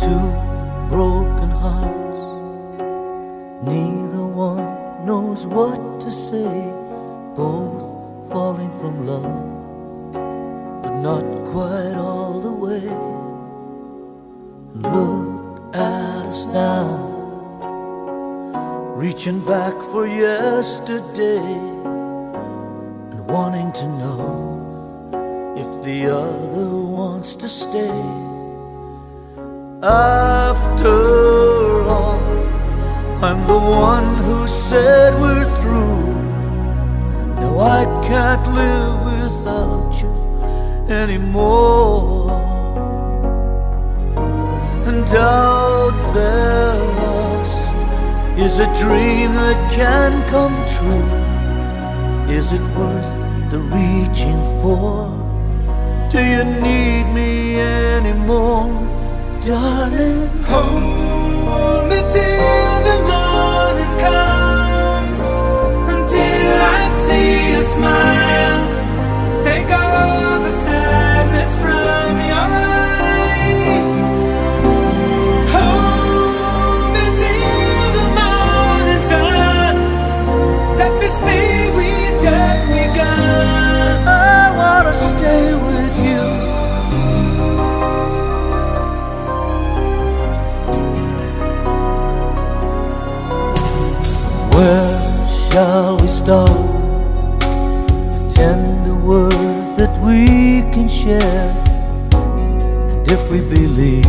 two broken hearts, neither one knows what to say, both falling from love, but not quite all the way. Look at us now, reaching back for yesterday, and wanting to know if the other wants to stay. After all, I'm the one who said we're through. Now I can't live without you anymore. And out there lost is a dream that can come true. Is it worth the reaching for? Do you need me anymore, darling? Hold me till the morning comes, until I see you smile. Take all the sadness from your eyes. Hold me till the morning sun. Let me stay, we've just begun. I wanna stay with you. Where shall we start? A tender word that we can share. And if we believe